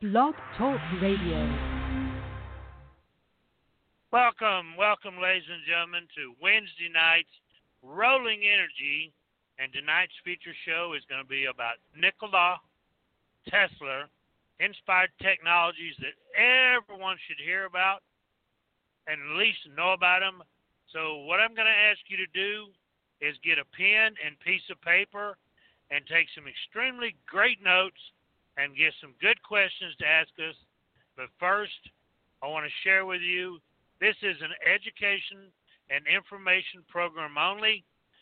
Blog Talk Radio. Welcome, ladies and gentlemen, to Wednesday night's Rolling Energy. And tonight's feature show is going to be about Nikola Tesla, inspired technologies that everyone should hear about and at least know about them. So what I'm going to ask you to do is get a pen and piece of paper and take some extremely great notes and get some good questions to ask us. But first, I want to share with you, this is an education and information program only.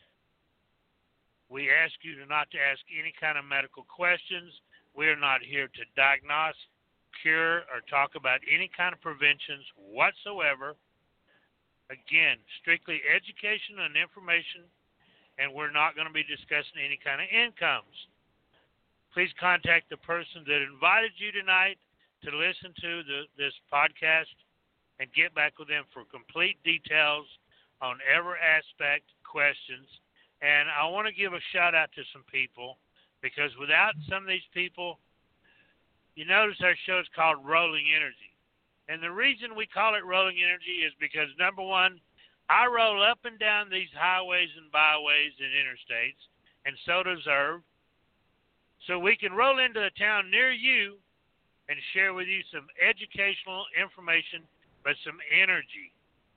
We ask you not to ask any kind of medical questions. We are not here to diagnose, cure, or talk about any kind of preventions whatsoever. Again, strictly education and information, and we're not going to be discussing any kind of incomes. Please contact the person that invited you tonight to listen to this podcast and get back with them for complete details on every aspect, questions. And I want to give a shout out to some people, because without some of these people, you notice our show is called Rolling Energy. And the reason we call it Rolling Energy is because, number one, I roll up and down these highways and byways and interstates, and so does Irv. So we can roll into a town near you and share with you some educational information, but some energy.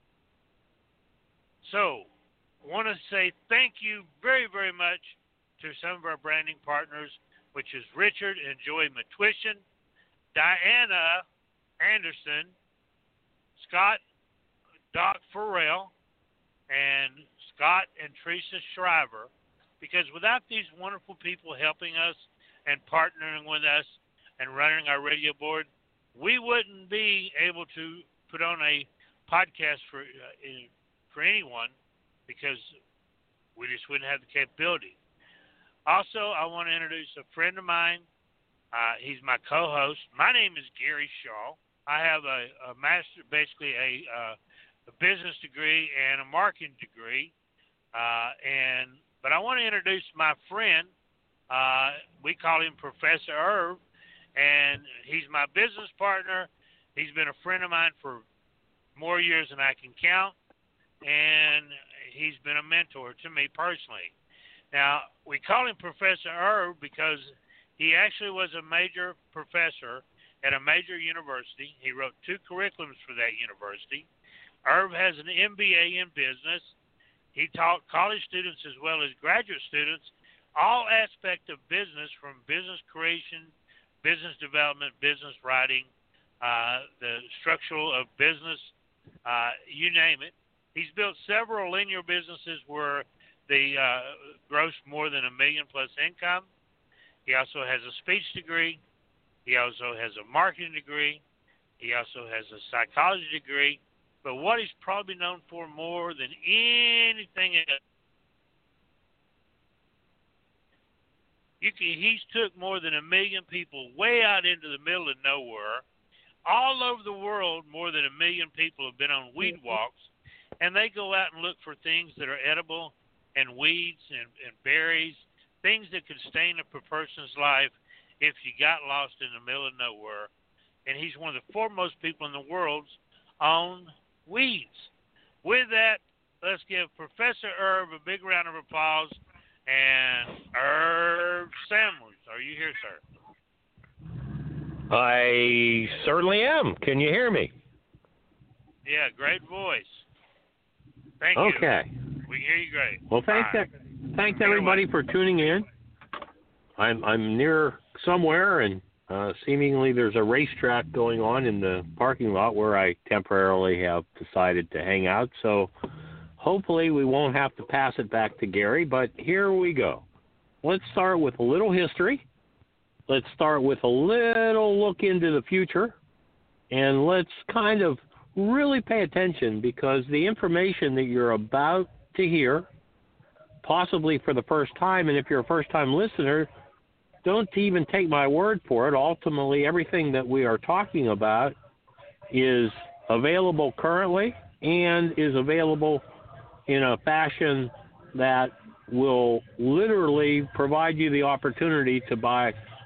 So I want to say thank you very, very much to some of our branding partners, which is Richard and Joy Matwishin, Diana Anderson, Scott Doc Farrell, and Scott and Teresa Shriver, because without these wonderful people helping us and partnering with us and running our radio board, we wouldn't be able to put on a podcast for anyone, because we just wouldn't have the capability. Also, I want to introduce a friend of mine. He's my co-host. My name is Gary Shaw. I have a master, basically a business degree and a marketing degree. But I want to introduce my friend. We call him Professor Irv, and he's my business partner. He's been a friend of mine for more years than I can count, and he's been a mentor to me personally. Now, we call him Professor Irv because he actually was a major professor at a major university. He wrote 2 curriculums for that university. Irv has an MBA in business. He taught college students as well as graduate students all aspects of business, from business creation, business development, business writing, the structural of business, you name it. He's built several linear businesses where they gross more than $1 million plus income. He also has a speech degree. He also has a marketing degree. He also has a psychology degree. But what he's probably known for more than anything else, he's took more than 1 million people way out into the middle of nowhere. All over the world, more than 1 million people have been on weed walks, and they go out and look for things that are edible, and weeds and berries, things that could stain a person's life if you got lost in the middle of nowhere. And he's one of the foremost people in the world on weeds. With that, let's give Professor Irv a big round of applause. And Irv Samuels, are you here, sir? I certainly am. Can you hear me? Yeah, great voice. Thank you. Okay. We hear you great. Well, thanks everybody for tuning in. I'm near somewhere, and seemingly there's a racetrack going on in the parking lot where I temporarily have decided to hang out. So hopefully we won't have to pass it back to Gary, but here we go. Let's start with a little history. Let's start with a little look into the future, and let's kind of really pay attention, because the information that you're about to hear, possibly for the first time, and if you're a first-time listener, don't even take my word for it. Ultimately, everything that we are talking about is available currently and is available in a fashion that will literally provide you the opportunity to buy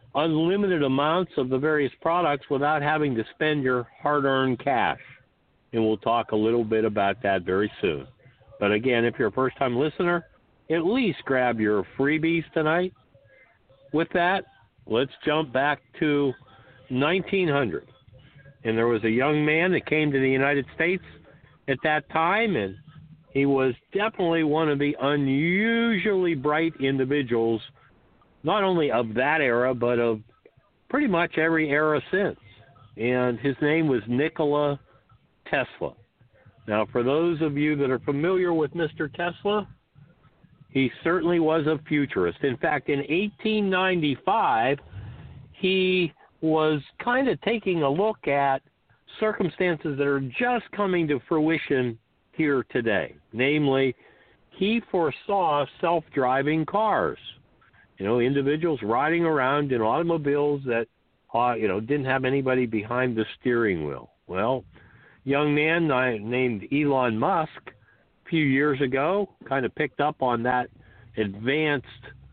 unlimited amounts of the various products without having to spend your hard-earned cash. And we'll talk a little bit about that very soon. But again, if you're a first-time listener, at least grab your freebies tonight. With that, let's jump back to 1900. And there was a young man that came to the United States at that time, and he was definitely one of the unusually bright individuals, not only of that era, but of pretty much every era since. And his name was Nikola Tesla. Now, for those of you that are familiar with Mr. Tesla, he certainly was a futurist. In fact, in 1895, he was kind of taking a look at circumstances that are just coming to fruition here today. Namely, he foresaw self-driving cars. You know, individuals riding around in automobiles that, didn't have anybody behind the steering wheel. Well, young man named Elon Musk a few years ago kind of picked up on that advanced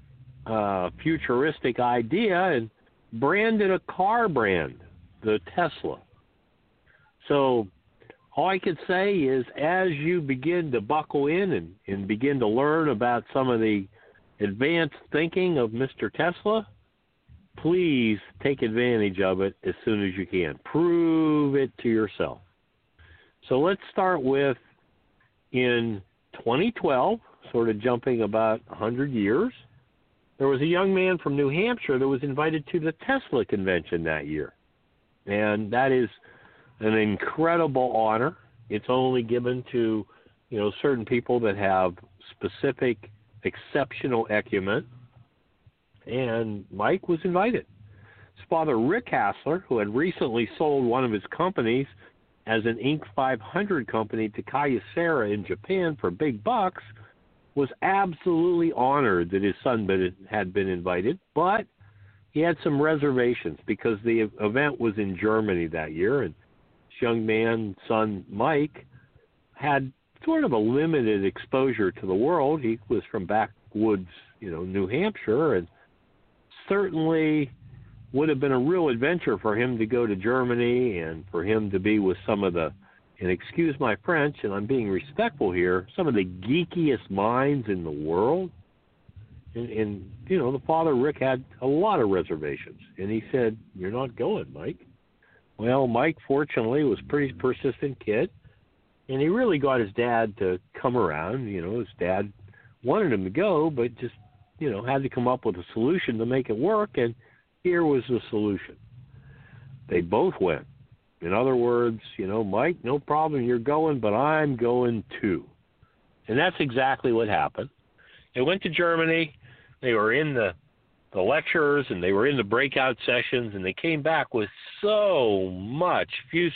futuristic idea and branded a car brand, the Tesla. So all I could say is as you begin to buckle in and begin to learn about some of the advanced thinking of Mr. Tesla, please take advantage of it as soon as you can. Prove it to yourself. So let's start with in 2012, sort of jumping about 100 years, there was a young man from New Hampshire that was invited to the Tesla convention that year. And that is an incredible honor. It's only given to, certain people that have specific exceptional acumen. And Mike was invited. His father, Rick Hassler, who had recently sold one of his companies as an Inc. 500 company to Kyocera in Japan for big bucks, was absolutely honored that his son had been invited, but he had some reservations because the event was in Germany that year, and this young man, son Mike, had sort of a limited exposure to the world. He was from backwoods, New Hampshire, and certainly would have been a real adventure for him to go to Germany and for him to be with some of the, and excuse my French, and I'm being respectful here, some of the geekiest minds in the world. And the father, Rick, had a lot of reservations. And he said, "You're not going, Mike." Well, Mike, fortunately, was a pretty persistent kid. And he really got his dad to come around. His dad wanted him to go, but just, had to come up with a solution to make it work. And here was the solution. They both went. In other words, Mike, no problem, you're going, but I'm going too. And that's exactly what happened. They went to Germany. They were in the lectures and they were in the breakout sessions, and they came back with so much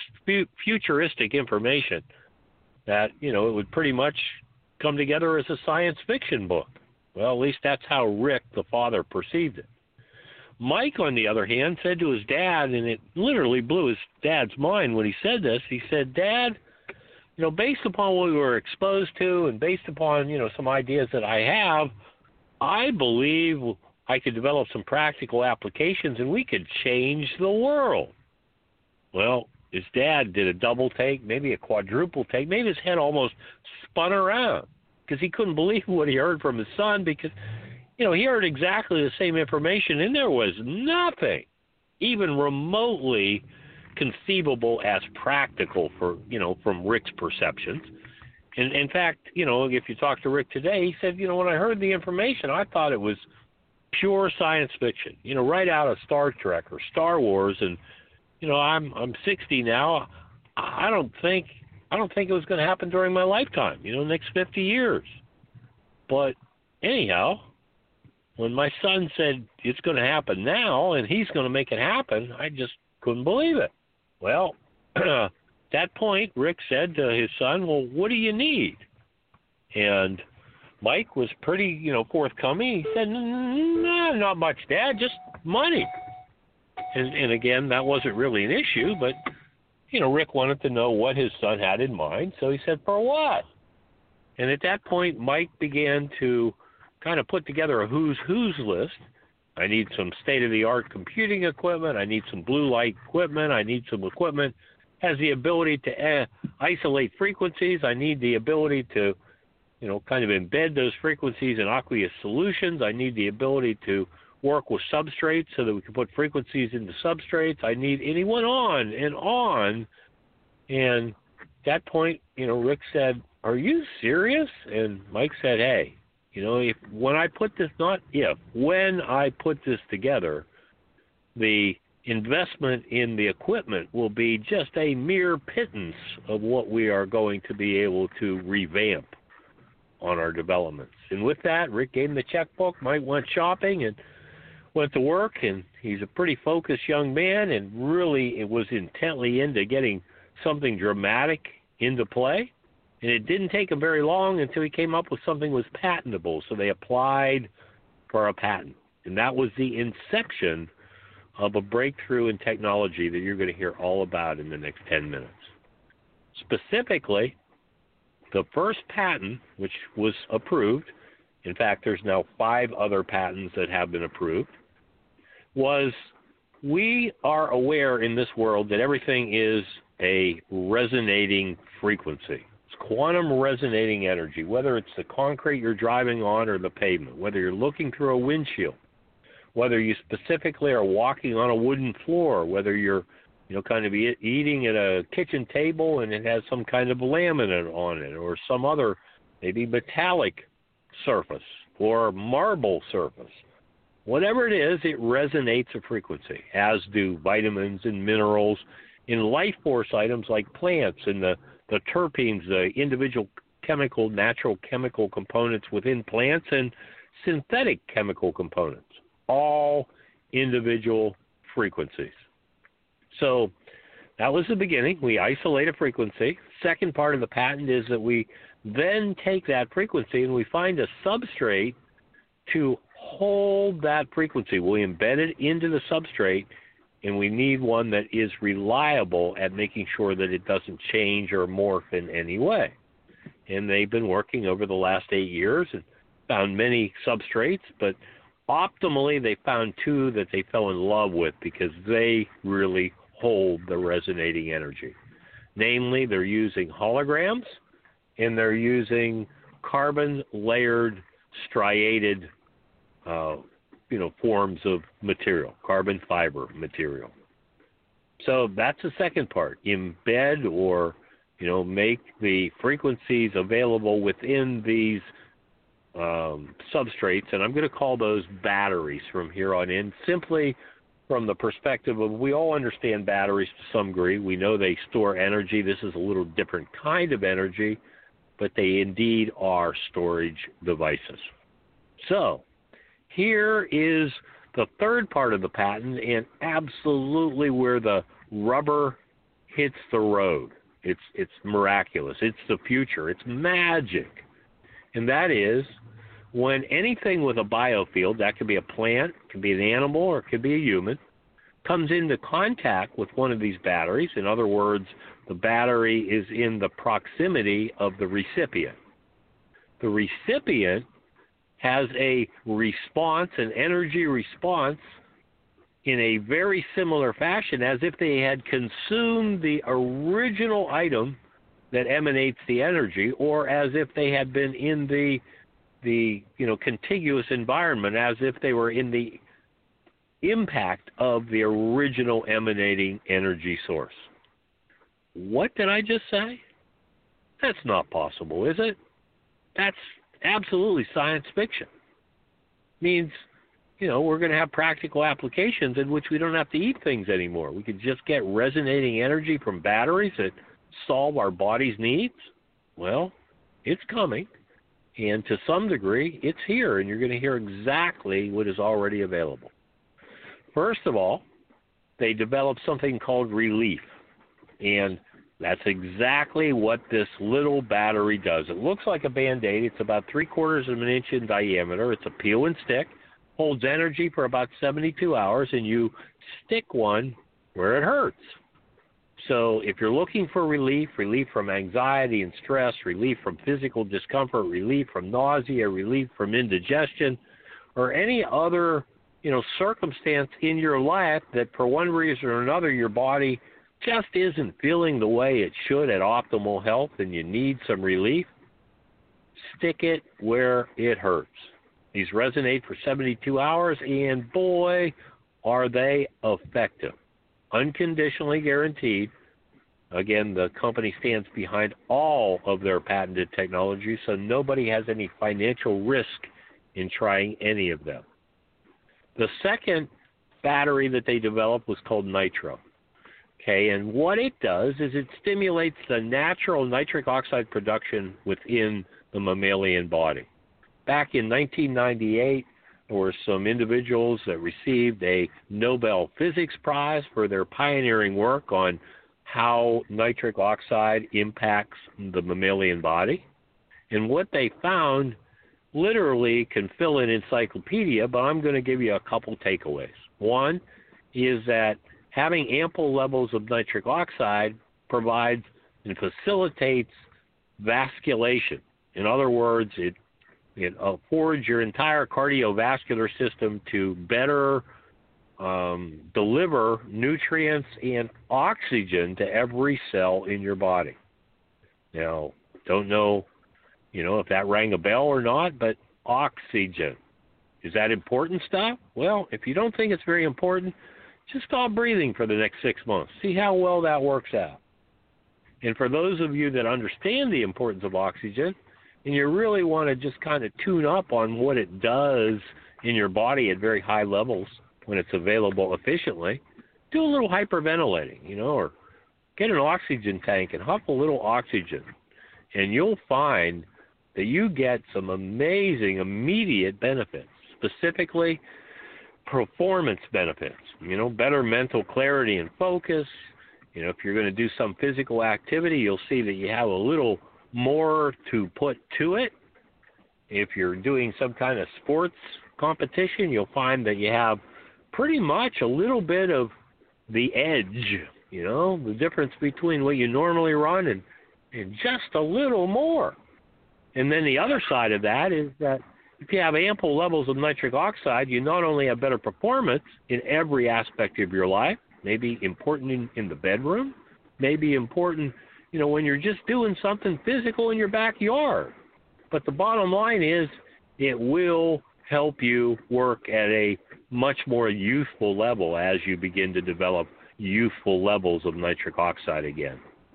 futuristic information that, it would pretty much come together as a science fiction book. Well, at least that's how Rick, the father, perceived it. Mike, on the other hand, said to his dad, and it literally blew his dad's mind when he said this, he said, "Dad, based upon what we were exposed to and based upon, some ideas that I have, I believe I could develop some practical applications and we could change the world." Well, his dad did a double take, maybe a quadruple take, maybe his head almost spun around because he couldn't believe what he heard from his son because, he heard exactly the same information, and there was nothing even remotely conceivable as practical for, from Rick's perceptions. And in fact, if you talk to Rick today, he said, when I heard the information, I thought it was pure science fiction, right out of Star Trek or Star Wars. And, I'm 60 now. I don't think it was going to happen during my lifetime, next 50 years. But anyhow, when my son said it's going to happen now and he's going to make it happen, I just couldn't believe it. Well, at that point, Rick said to his son, "Well, what do you need?" And Mike was pretty, forthcoming. He said, "No, not much, Dad, just money." And again, that wasn't really an issue, but, Rick wanted to know what his son had in mind. So he said, "For what?" And at that point, Mike began to kind of put together a who's list, I need some state-of-the-art computing equipment. I need some blue light equipment. I need some equipment that has the ability to isolate frequencies. I need the ability to, kind of embed those frequencies in aqueous solutions. I need the ability to work with substrates so that we can put frequencies into substrates. I need anyone on and on. And at that point, Rick said, "Are you serious?" And Mike said, "Hey, when I put this together, the investment in the equipment will be just a mere pittance of what we are going to be able to revamp on our developments." And with that, Rick gave him the checkbook. Mike went shopping and went to work, and he's a pretty focused young man, and really it was intently into getting something dramatic into play. And it didn't take him very long until he came up with something that was patentable. So they applied for a patent. And that was the inception of a breakthrough in technology that you're going to hear all about in the next 10 minutes. Specifically, the first patent, which was approved, in fact, there's now 5 other patents that have been approved, was we are aware in this world that everything is a resonating frequency. It's quantum resonating energy, whether it's the concrete you're driving on or the pavement, whether you're looking through a windshield, whether you specifically are walking on a wooden floor, whether you're kind of eating at a kitchen table and it has some kind of laminate on it or some other maybe metallic surface or marble surface. Whatever it is, it resonates a frequency, as do vitamins and minerals in life force items like plants and the terpenes, the individual natural chemical components within plants and synthetic chemical components, all individual frequencies. So that was the beginning. We isolate a frequency. Second part of the patent is that we then take that frequency and we find a substrate to hold that frequency. We embed it into the substrate, and we need one that is reliable at making sure that it doesn't change or morph in any way. And they've been working over the last 8 years and found many substrates, but optimally they found 2 that they fell in love with because they really hold the resonating energy. Namely, they're using holograms and they're using carbon layered striated forms of material, carbon fiber material. So that's the second part. Embed or, make the frequencies available within these substrates, and I'm going to call those batteries from here on in, simply from the perspective of we all understand batteries to some degree. We know they store energy. This is a little different kind of energy, but they indeed are storage devices. So here is the third part of the patent, and absolutely where the rubber hits the road. It's miraculous. It's the future. It's magic. And that is when anything with a biofield, that could be a plant, it could be an animal, or it could be a human, comes into contact with one of these batteries. In other words, the battery is in the proximity of the recipient. The recipient has a response, an energy response, in a very similar fashion as if they had consumed the original item that emanates the energy, or as if they had been in the contiguous environment, as if they were in the impact of the original emanating energy source. What did I just say? That's not possible, is it? That's absolutely science fiction. Means, we're going to have practical applications in which we don't have to eat things anymore. We could just get resonating energy from batteries that solve our body's needs. Well, it's coming, and to some degree, it's here, and you're going to hear exactly what is already available. First of all, they developed something called relief, and that's exactly what this little battery does. It looks like a Band-Aid. It's about 3/4 of an inch in diameter. It's a peel and stick, holds energy for about 72 hours, and you stick one where it hurts. So if you're looking for relief from anxiety and stress, relief from physical discomfort, relief from nausea, relief from indigestion, or any other circumstance in your life that for one reason or another your body just isn't feeling the way it should at optimal health and you need some relief, stick it where it hurts. These resonate for 72 hours, and boy, are they effective. Unconditionally guaranteed. Again, the company stands behind all of their patented technology, so nobody has any financial risk in trying any of them. The second battery that they developed was called Nitro. Okay, and what it does is it stimulates the natural nitric oxide production within the mammalian body. Back in 1998, there were some individuals that received a Nobel Physics Prize for their pioneering work on how nitric oxide impacts the mammalian body. And what they found literally can fill an encyclopedia, but I'm going to give you a couple takeaways. One is that having ample levels of nitric oxide provides and facilitates vasculation. In other words, it affords your entire cardiovascular system to better deliver nutrients and oxygen to every cell in your body. Now, don't know, if that rang a bell or not, but oxygen. Is that important stuff? Well, if you don't think it's very important, just stop breathing for the next 6 months. See how well that works out. And for those of you that understand the importance of oxygen, and you really want to just kind of tune up on what it does in your body at very high levels when it's available efficiently, do a little hyperventilating, or get an oxygen tank and huff a little oxygen. And you'll find that you get some amazing immediate benefits, specifically performance benefits, better mental clarity and focus. If you're going to do some physical activity, you'll see that you have a little more to put to it. If you're doing some kind of sports competition, you'll find that you have pretty much a little bit of the edge, the difference between what you normally run and just a little more. And then the other side of that is that if you have ample levels of nitric oxide, you not only have better performance in every aspect of your life, maybe important in the bedroom, maybe important, when you're just doing something physical in your backyard. But the bottom line is it will help you work at a much more youthful level as you begin to develop youthful levels of nitric oxide again.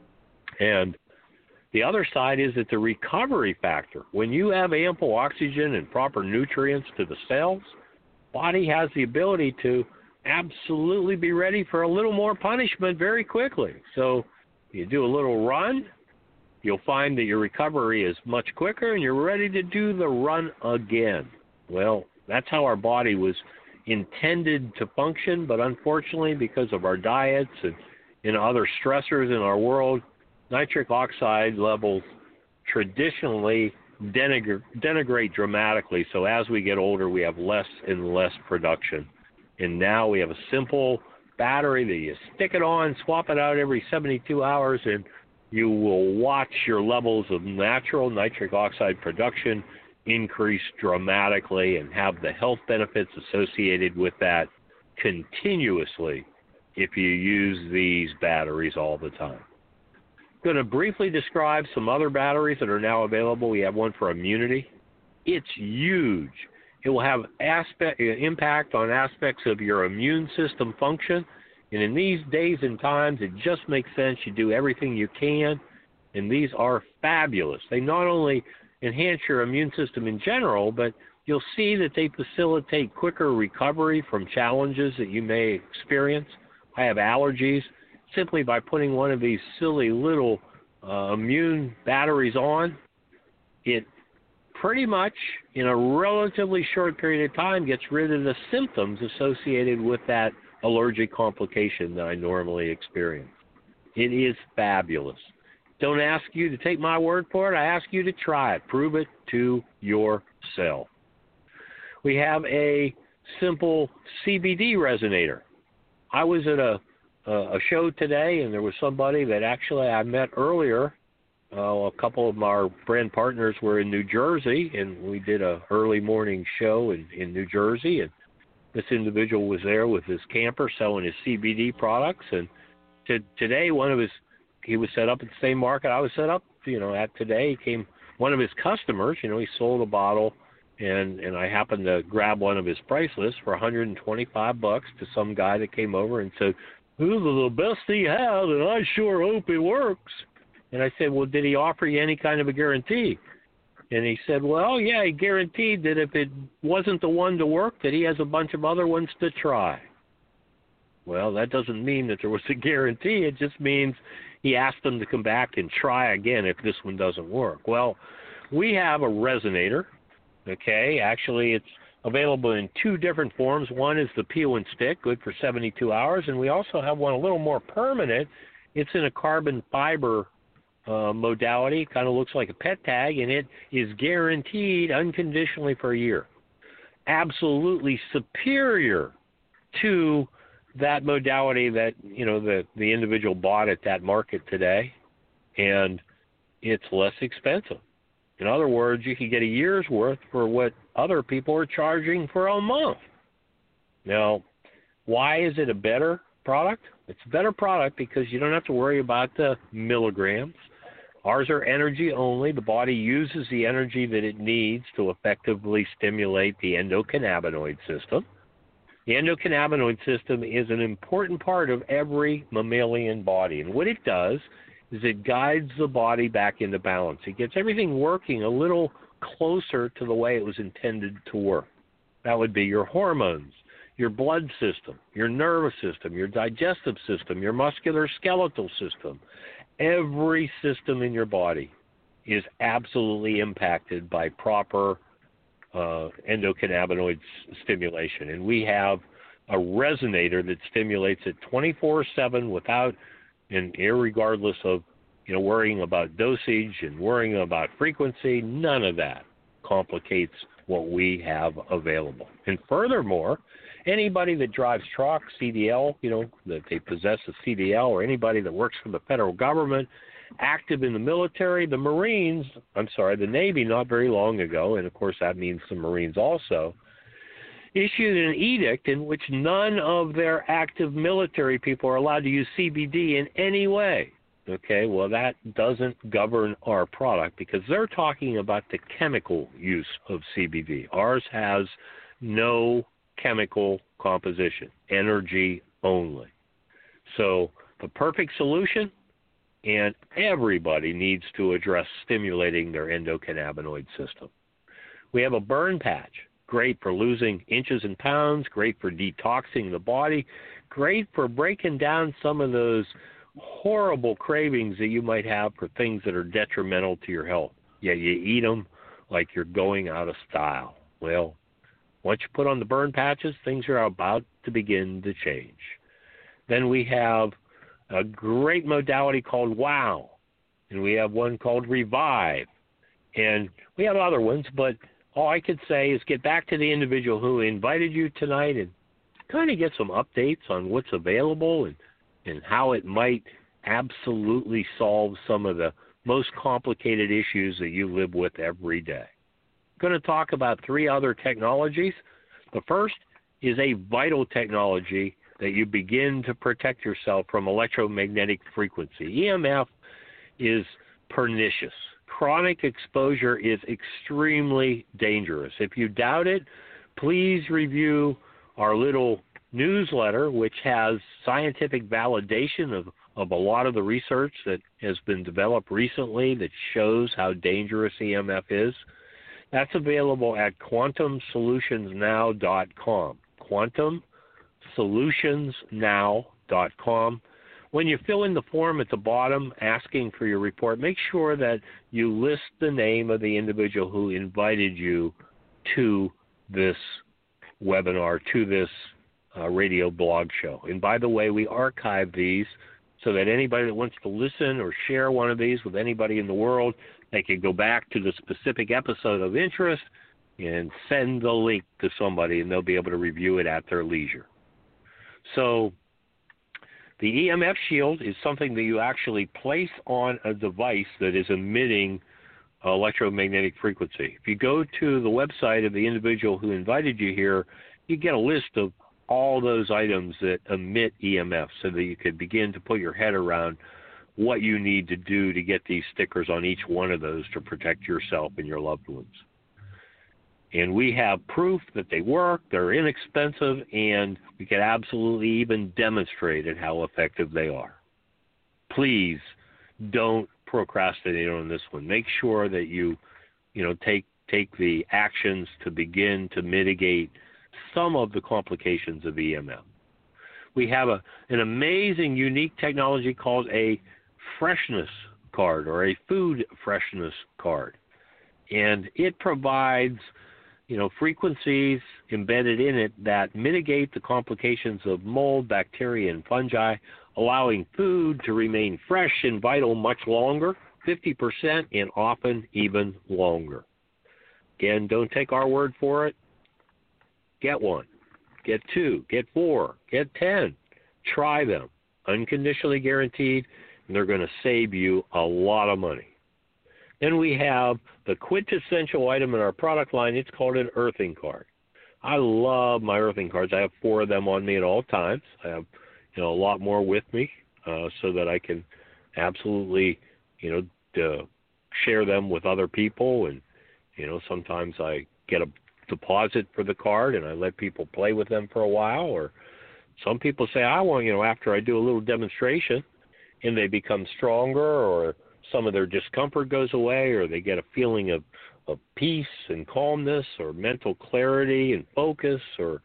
And the other side is that the recovery factor. When you have ample oxygen and proper nutrients to the cells, body has the ability to absolutely be ready for a little more punishment very quickly. So you do a little run, you'll find that your recovery is much quicker and you're ready to do the run again. Well, that's how our body was intended to function, but unfortunately, because of our diets and other stressors in our world, nitric oxide levels traditionally denigrate dramatically. So as we get older, we have less and less production. And now we have a simple battery that you stick it on, swap it out every 72 hours, and you will watch your levels of natural nitric oxide production increase dramatically and have the health benefits associated with that continuously if you use these batteries all the time. I'm going to briefly describe some other batteries that are now available. We have one for immunity. It's huge. It will have impact on aspects of your immune system function. And in these days and times, it just makes sense you do everything you can. And these are fabulous. They not only enhance your immune system in general, but you'll see that they facilitate quicker recovery from challenges that you may experience. I have allergies. Simply by putting one of these silly little immune batteries on, it pretty much, in a relatively short period of time, gets rid of the symptoms associated with that allergic complication that I normally experience. It is fabulous. Don't ask you to take my word for it. I ask you to try it. Prove it to yourself. We have a simple CBD resonator. I was at a show today, and there was somebody that actually I met earlier. A couple of our brand partners were in New Jersey, and we did a early morning show in New Jersey. And This individual was there with his camper selling his CBD products, and today he was set up at the same market I was set up, at today. Came one of his customers, he sold a bottle, and I happened to grab one of his price lists for $125 to some guy that came over and said, "This is the best he has, and I sure hope it works." And I said, "Well, did he offer you any kind of a guarantee?" And he said, "Well, yeah, he guaranteed that if it wasn't the one to work, that he has a bunch of other ones to try." Well, that doesn't mean that there was a guarantee. It just means he asked them to come back and try again if this one doesn't work. Well, we have a resonator, okay? Actually, it's available in two different forms. One is the peel and stick, good for 72 hours, and we also have one a little more permanent. It's in a carbon fiber modality, kind of looks like a pet tag, and it is guaranteed unconditionally for a year. Absolutely superior to that modality that the individual bought at that market today, and it's less expensive. In other words, you can get a year's worth for what other people are charging for a month. Now, why is it a better product? It's a better product because you don't have to worry about the milligrams. Ours are energy only. The body uses the energy that it needs to effectively stimulate the endocannabinoid system. The endocannabinoid system is an important part of every mammalian body. And what it does is it guides the body back into balance. It gets everything working a little closer to the way it was intended to work. That would be your hormones, your blood system, your nervous system, your digestive system, your musculoskeletal system. Every system in your body is absolutely impacted by proper endocannabinoid stimulation. And we have a resonator that stimulates it 24/7 without and irregardless of worrying about dosage and worrying about frequency. None of that complicates what we have available. And furthermore, anybody that drives trucks, CDL, that they possess a CDL, or anybody that works for the federal government, active in the military, the Navy not very long ago, and of course that means the Marines also, issued an edict in which none of their active military people are allowed to use CBD in any way. Okay, well, that doesn't govern our product because they're talking about the chemical use of CBD. Ours has no chemical composition, energy only. So the perfect solution, and everybody needs to address stimulating their endocannabinoid system. We have a burn patch, great for losing inches and pounds, great for detoxing the body, great for breaking down some of those horrible cravings that you might have for things that are detrimental to your health. Yet you eat them like you're going out of style. Well, once you put on the burn patches, things are about to begin to change. Then we have a great modality called WOW, and we have one called Revive, and we have other ones, but all I could say is get back to the individual who invited you tonight and kind of get some updates on what's available and how it might absolutely solve some of the most complicated issues that you live with every day. I'm going to talk about 3 other technologies. The first is a vital technology that you begin to protect yourself from electromagnetic frequency. EMF is pernicious. Chronic exposure is extremely dangerous. If you doubt it, please review our little newsletter, which has scientific validation of a lot of the research that has been developed recently that shows how dangerous EMF is. That's available at quantumsolutionsnow.com. quantumsolutionsnow.com. When you fill in the form at the bottom asking for your report, make sure that you list the name of the individual who invited you to this webinar, to this radio blog show. And by the way, we archive these so that anybody that wants to listen or share one of these with anybody in the world, they can go back to the specific episode of interest and send the link to somebody, and they'll be able to review it at their leisure. So the EMF shield is something that you actually place on a device that is emitting electromagnetic frequency. If you go to the website of the individual who invited you here you get a list of all those items that emit EMF so that you could begin to put your head around what you need to do to get these stickers on each one of those to protect yourself and your loved ones. And we have proof that they work, they're inexpensive, and we can absolutely even demonstrate how effective they are. Please don't procrastinate on this one. Make sure that you take the actions to begin to mitigate some of the complications of EMF. We have an amazing, unique technology called a freshness card or a food freshness card. And it provides, frequencies embedded in it that mitigate the complications of mold, bacteria, and fungi, allowing food to remain fresh and vital much longer, 50% and often even longer. Again, don't take our word for it. Get one, get two, get 4, get 10. Try them. Unconditionally guaranteed, and they're going to save you a lot of money. Then we have the quintessential item in our product line. It's called an earthing card. I love my earthing cards. I have 4 of them on me at all times. I have a lot more with me so that I can absolutely share them with other people. And sometimes I get a deposit for the card and I let people play with them for a while. Or some people say, I want, after I do a little demonstration, and they become stronger, or some of their discomfort goes away, or they get a feeling of peace and calmness, or mental clarity and focus, or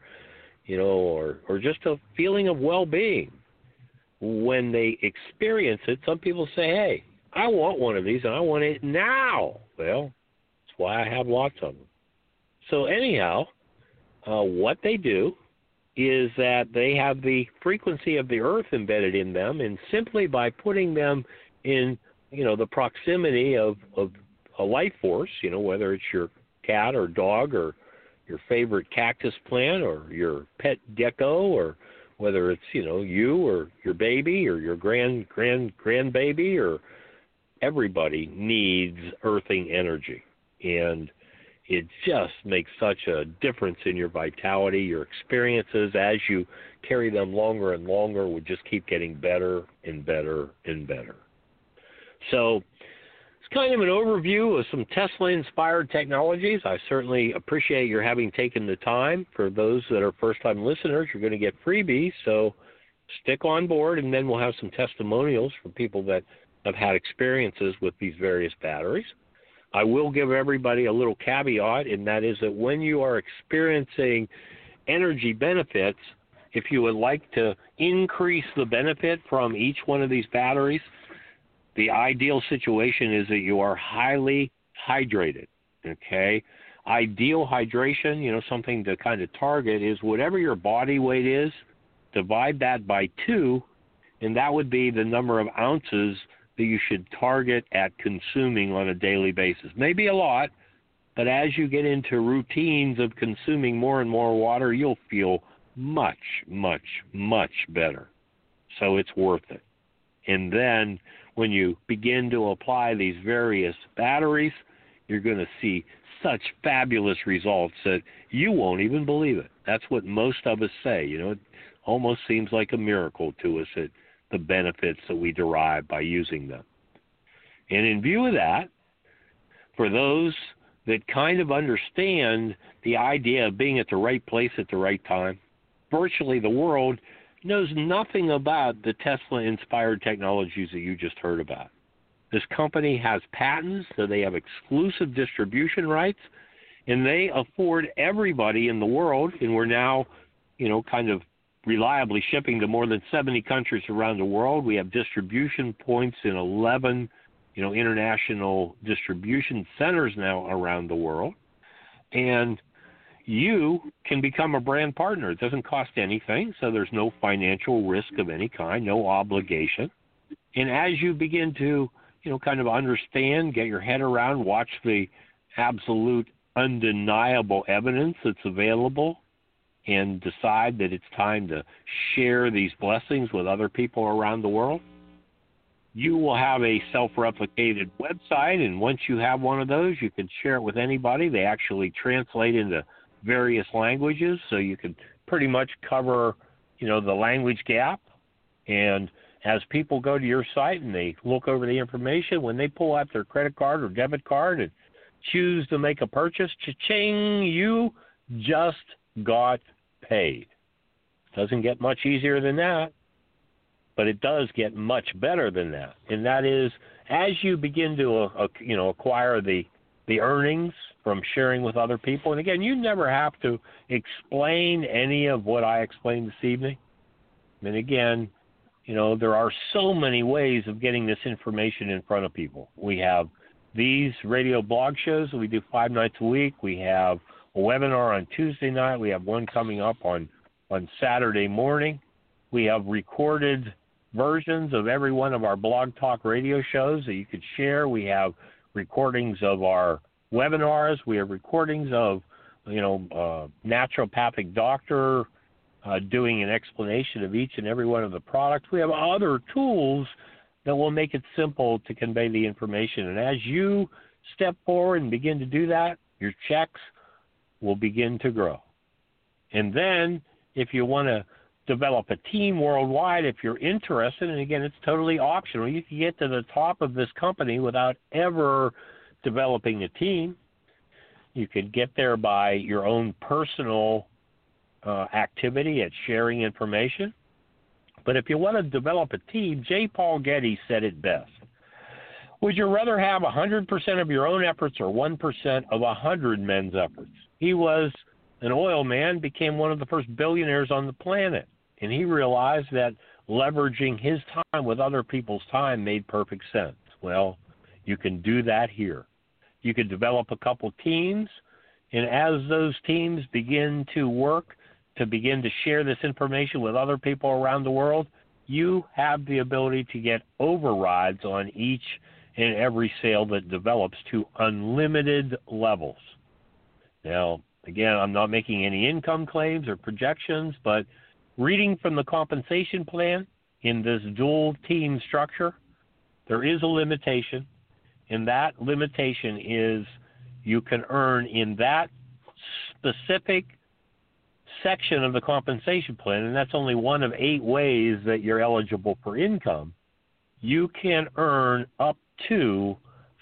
just a feeling of well-being. When they experience it, some people say, hey, I want one of these and I want it now. Well, that's why I have lots of them. So anyhow, what they do is that they have the frequency of the earth embedded in them, and simply by putting them in, the proximity of a life force, whether it's your cat or dog or your favorite cactus plant or your pet gecko, or whether it's, you or your baby or your grandbaby, or everybody needs earthing energy. And it just makes such a difference in your vitality. Your experiences as you carry them longer and longer would just keep getting better and better and better. So it's kind of an overview of some Tesla-inspired technologies. I certainly appreciate your having taken the time. For those that are first-time listeners, you're going to get freebies, so stick on board, and then we'll have some testimonials from people that have had experiences with these various batteries. I will give everybody a little caveat, and that is that when you are experiencing energy benefits, if you would like to increase the benefit from each one of these batteries, the ideal situation is that you are highly hydrated, okay? Ideal hydration, something to kind of target is whatever your body weight is, divide that by 2, and that would be the number of ounces that you should target at consuming on a daily basis. Maybe a lot, but as you get into routines of consuming more and more water, you'll feel much, much, much better. So it's worth it. And then when you begin to apply these various batteries, you're going to see such fabulous results that you won't even believe it. That's what most of us say. It almost seems like a miracle to us that the benefits that we derive by using them. And in view of that, for those that kind of understand the idea of being at the right place at the right time, virtually the world knows nothing about the Tesla-inspired technologies that you just heard about. This company has patents, so they have exclusive distribution rights, and they afford everybody in the world, and we're now, kind of reliably shipping to more than 70 countries around the world. We have distribution points in 11, international distribution centers now around the world. And you can become a brand partner. It doesn't cost anything, so there's no financial risk of any kind, no obligation. And as you begin to, kind of understand, get your head around, watch the absolute undeniable evidence that's available, and decide that it's time to share these blessings with other people around the world, you will have a self-replicated website, and once you have one of those, you can share it with anybody. They actually translate into various languages, so you can pretty much cover, the language gap. And as people go to your site and they look over the information, when they pull out their credit card or debit card and choose to make a purchase, cha-ching, you just got paid. Doesn't get much easier than that, but it does get much better than that. And that is, as you begin to acquire the earnings from sharing with other people, and again, you never have to explain any of what I explained this evening. And again, there are so many ways of getting this information in front of people. We have these radio blog shows that we do 5 nights a week. We have a webinar on Tuesday night. We have one coming up on Saturday morning. We have recorded versions of every one of our Blog Talk radio shows that you could share. We have recordings of our webinars. We have recordings of, naturopathic doctor doing an explanation of each and every one of the products. We have other tools that will make it simple to convey the information. And as you step forward and begin to do that, your checks will begin to grow. And then if you want to develop a team worldwide, if you're interested, and again, it's totally optional. You can get to the top of this company without ever developing a team. You could get there by your own personal activity at sharing information. But if you want to develop a team, J. Paul Getty said it best. Would you rather have 100% of your own efforts or 1% of 100 men's efforts? He was an oil man, became one of the first billionaires on the planet. And he realized that leveraging his time with other people's time made perfect sense. Well, you can do that here. You could develop a couple teams, and as those teams begin to work to begin to share this information with other people around the world, you have the ability to get overrides on each and every sale that develops to unlimited levels. Now, again, I'm not making any income claims or projections, but reading from the compensation plan in this dual team structure, there is a limitation, and that limitation is you can earn in that specific section of the compensation plan, and that's only one of 8 ways that you're eligible for income. You can earn up to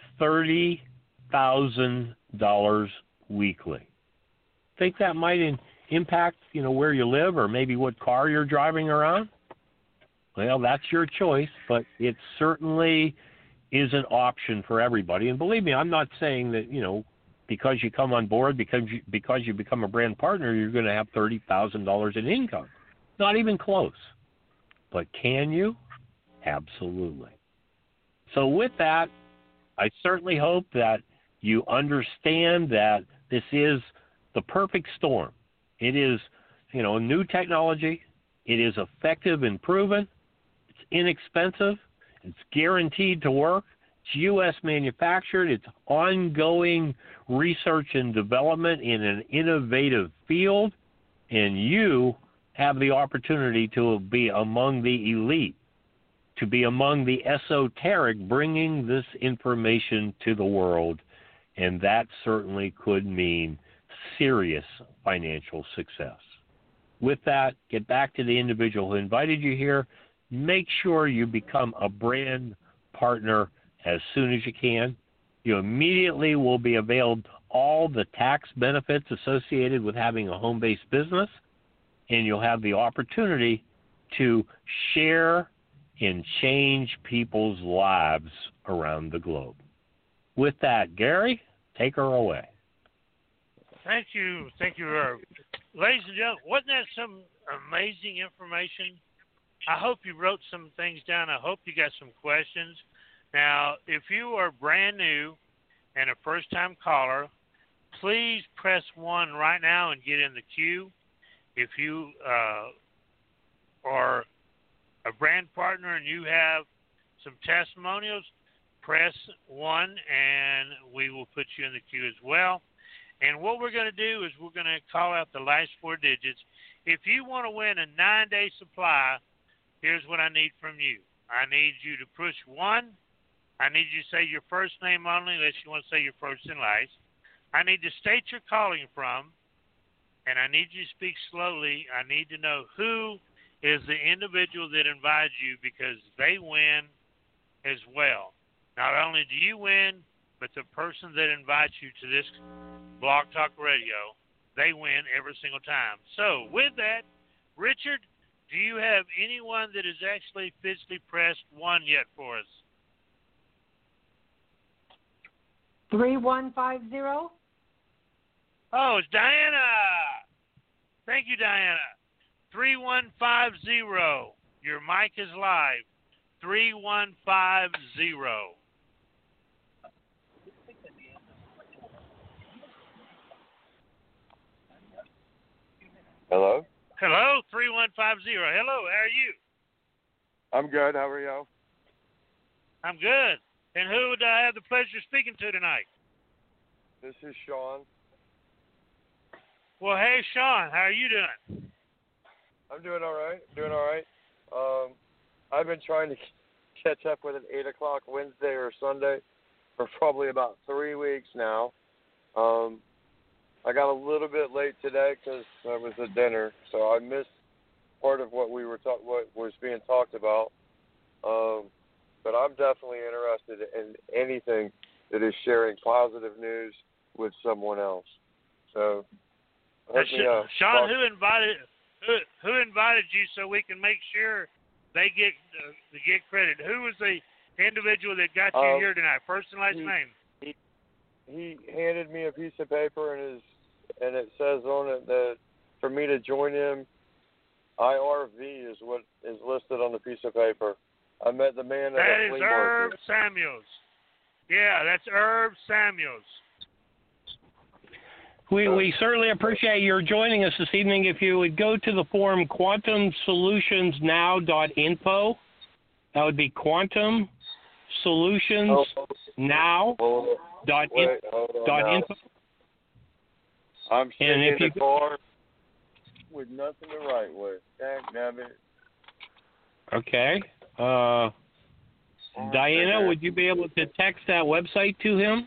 $30,000 weekly. Think that might impact, where you live or maybe what car you're driving around? Well, that's your choice, but it certainly is an option for everybody. And believe me, I'm not saying that, because you come on board, because you become a brand partner, you're going to have $30,000 in income. Not even close. But can you? Absolutely. So with that, I certainly hope that you understand that this is the perfect storm. It is, a new technology. It is effective and proven. It's inexpensive. It's guaranteed to work. It's U.S. manufactured. It's ongoing research and development in an innovative field. And you have the opportunity to be among the elite, to be among the esoteric, bringing this information to the world. And that certainly could mean serious financial success. With that, get back to the individual who invited you here. Make sure you become a brand partner as soon as you can. You immediately will be availed all the tax benefits associated with having a home-based business, and you'll have the opportunity to share and change people's lives around the globe. With that, Gary, take her away. Thank you. Ladies and gentlemen, wasn't that some amazing information? I hope you wrote some things down. I hope you got some questions. Now, if you are brand new and a first-time caller, please press 1 right now and get in the queue. If you are a brand partner and you have some testimonials, press 1 and we will put you in the queue as well. And what we're going to do is we're going to call out the last 4 digits. If you want to win a 9-day supply, here's what I need from you. I need you to push 1. I need you to say your first name only, unless you want to say your first and last. I need to state you're calling from. and I need you to speak slowly. I need to know who is the individual that invited you, because they win as well. Not only do you win, but the person that invites you to this Blog Talk Radio, they win every single time. So with that, Richard, do you have anyone that is actually physically pressed one yet for us? 3150. Oh, it's Diana. Thank you, Diana. 3150. Your mic is live. 3150. Hello? Hello, 3150. Hello, how are you? I'm good. How are you? I'm good. And who would I have the pleasure of speaking to tonight? This is Sean. Well, hey, Sean, how are you doing? I'm doing all right. I've been trying to catch up with an 8 o'clock Wednesday or Sunday for probably about 3 weeks now. I got a little bit late today because I was at dinner, so I missed part of what was being talked about. But I'm definitely interested in anything that is sharing positive news with someone else. So, Sean, who invited you so we can make sure they get credit? Who was the individual that got you here tonight? First and last name. He handed me a piece of paper and it says on it that for me to join him, IRV is what is listed on the piece of paper. I met the man at a flea market. That is Herb Samuels. Yeah, that's Herb Samuels. We certainly appreciate your joining us this evening. If you would go to the forum quantumsolutionsnow.info, that would be quantumsolutionsnow.info. I'm sitting in the car with nothing to write with. Damn it. Okay. Diana, would you be able to text that website to him?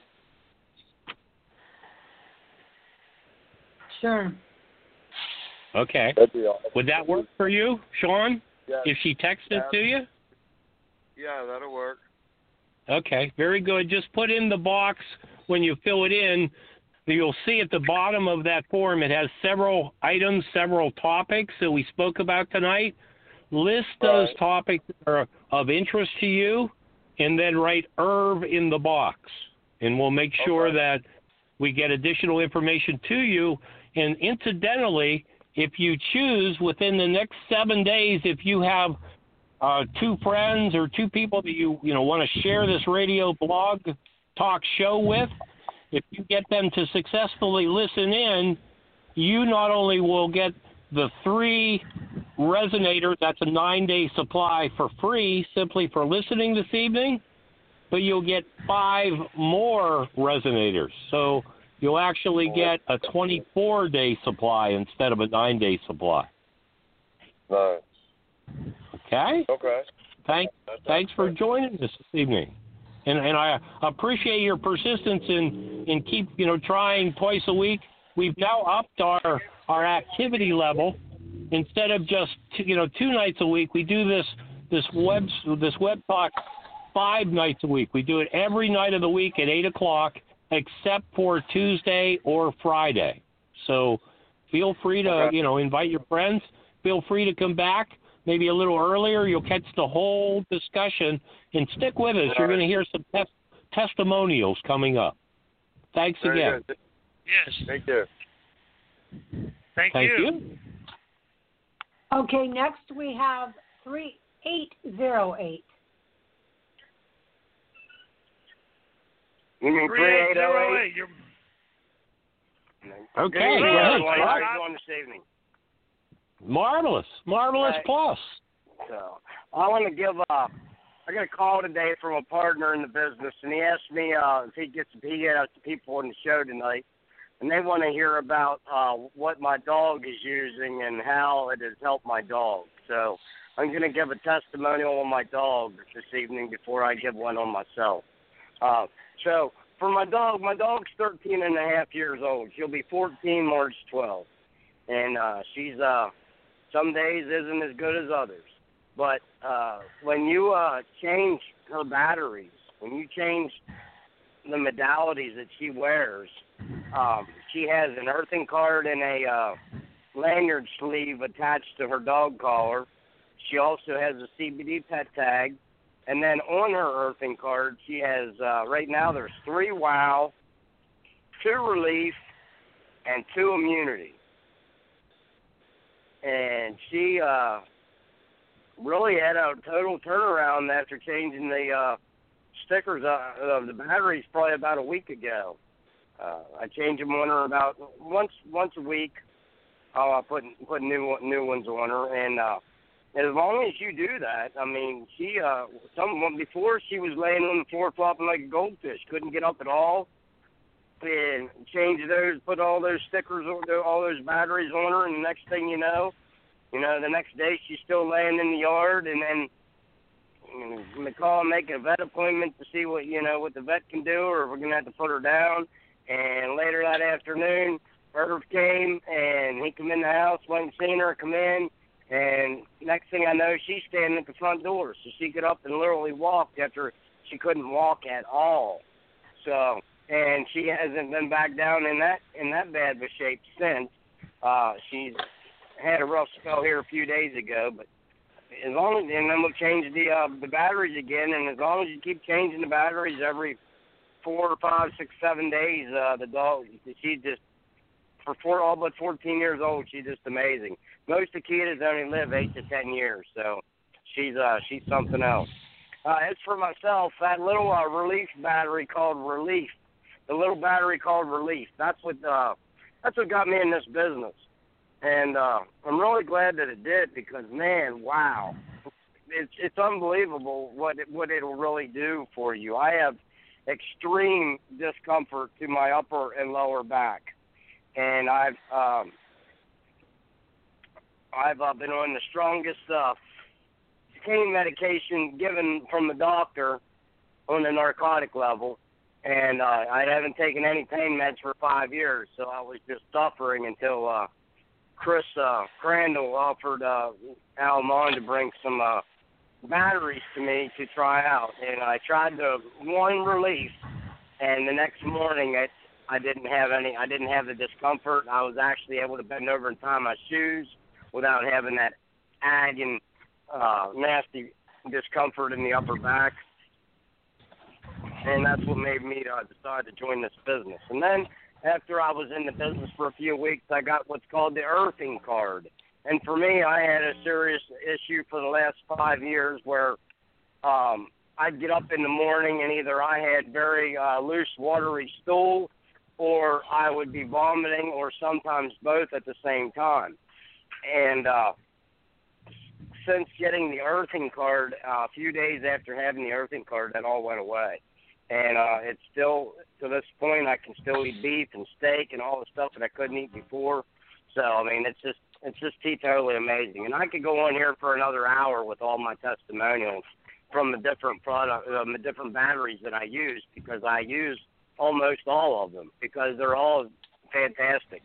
Sure. Okay. That'd be awesome. Would that work for you, Sean? Yeah. If she texts it to you? Yeah, that'll work. Okay, very good. Just put in the box when you fill it in. You'll see at the bottom of that form it has several items, several topics that we spoke about tonight. List those topics that are of interest to you, and then write Irv in the box. And we'll make sure that we get additional information to you. And incidentally, if you choose within the next 7 days, if you have 2 friends or 2 people that you want to share this radio blog talk show with, if you get them to successfully listen in, you not only will get the 3 resonators, that's a 9-day supply for free simply for listening this evening, but you'll get 5 more resonators. So you'll actually get a 24-day supply instead of a 9-day supply. Nice. Okay? Okay. Thanks for joining us this evening. And I appreciate your persistence in keep trying twice a week. We've now upped our activity level. Instead of just 2 nights a week, we do this web talk 5 nights a week. We do it every night of the week at 8 o'clock, except for Tuesday or Friday. So feel free to invite your friends. Feel free to come back. Maybe a little earlier, you'll catch the whole discussion, and stick with us. You're going to hear some testimonials coming up. Thanks again. Good. Yes. Thank you. Thank you. Okay, next we have 3808. You mean 3808? Okay, go go ahead. ahead. How are you doing this evening? Marvelous plus. So I want to give I got a call today from a partner in the business, and he asked me if he gets people on the show tonight, and they want to hear about what my dog is using and how it has helped my dog. So I'm going to give a testimonial on my dog this evening before I give one on myself. So for my dog's 13 and a half years old. She'll be 14 March 12th. and she's some days isn't as good as others. But when you change her batteries, when you change the modalities that she wears, she has an earthing card and a lanyard sleeve attached to her dog collar. She also has a CBD pet tag. And then on her earthing card, she has, right now there's 3 WOW, 2 Relief, and 2 Immunity. And she really had a total turnaround after changing the stickers of the batteries probably about a week ago. I change them on her about once a week. Put new ones on her, and as long as you do that, I mean, she before she was laying on the floor flopping like a goldfish, couldn't get up at all, and change those, put all those stickers, all those batteries on her, and the next thing you know, the next day she's still laying in the yard, and then they call and make a vet appointment to see what the vet can do, or if we're gonna have to put her down. And later that afternoon, Irv came and he come in the house, went and seen her come in, and next thing I know, she's standing at the front door, so she got up and literally walked after she couldn't walk at all. So, and she hasn't been back down in that bad of a shape since. She's had a rough spell here a few days ago, but and then we'll change the batteries again, and as long as you keep changing the batteries every 4, 5, 6, 7 days, the dog, she just, for all but 14 years old, she's just amazing. Most Akitas only live 8 to 10 years, so she's something else. As for myself, that little Relief battery called Relief, the little battery called Relief, that's what got me in this business. And I'm really glad that it did, because, man, wow. It's unbelievable what it'll really do for you. I have extreme discomfort to my upper and lower back. And I've been on the strongest pain medication given from the doctor on the narcotic level. And I haven't taken any pain meds for 5 years, so I was just suffering until Chris Crandall offered Al Mon to bring some batteries to me to try out, and I tried the one Relief, and the next morning I didn't have the discomfort. I was actually able to bend over and tie my shoes without having that agony, nasty discomfort in the upper back, and that's what made me decide to join this business. And then after I was in the business for a few weeks, I got what's called the earthing card. And for me, I had a serious issue for the last 5 years where I'd get up in the morning and either I had very loose, watery stool, or I would be vomiting, or sometimes both at the same time. And since getting the earthing card, a few days after having the earthing card, that all went away. And it's still, to this point, I can still eat beef and steak and all the stuff that I couldn't eat before. So, I mean, it's just totally amazing. And I could go on here for another hour with all my testimonials from the different the different batteries that I use, because I use almost all of them, because they're all fantastic.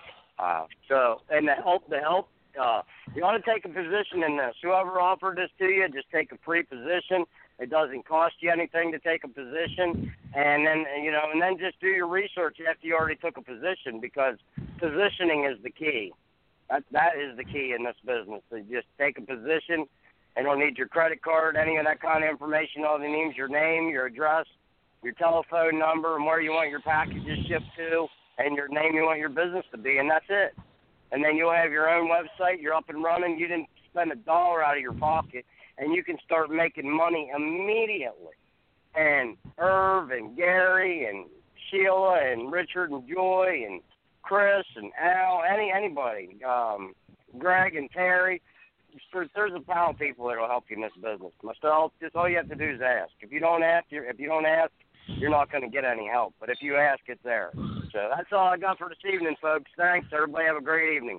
And the help, you ought to take a position in this. Whoever offered this to you, just take a free position. It doesn't cost you anything to take a position, and then just do your research after you already took a position, because positioning is the key. That is the key in this business. So just take a position, and don't need your credit card, any of that kind of information. All they need is your name, your address, your telephone number, and where you want your packages shipped to, and your name you want your business to be, and that's it. And then you'll have your own website. You're up and running. You didn't spend $1 out of your pocket, and you can start making money immediately. And Irv and Gary and Sheila and Richard and Joy and Chris and Al, anybody, Greg and Terry, there's a pile of people that will help you in this business. Myself, just all you have to do is ask. If you don't ask, you're not going to get any help. But if you ask, it's there. So that's all I got for this evening, folks. Thanks. Everybody have a great evening.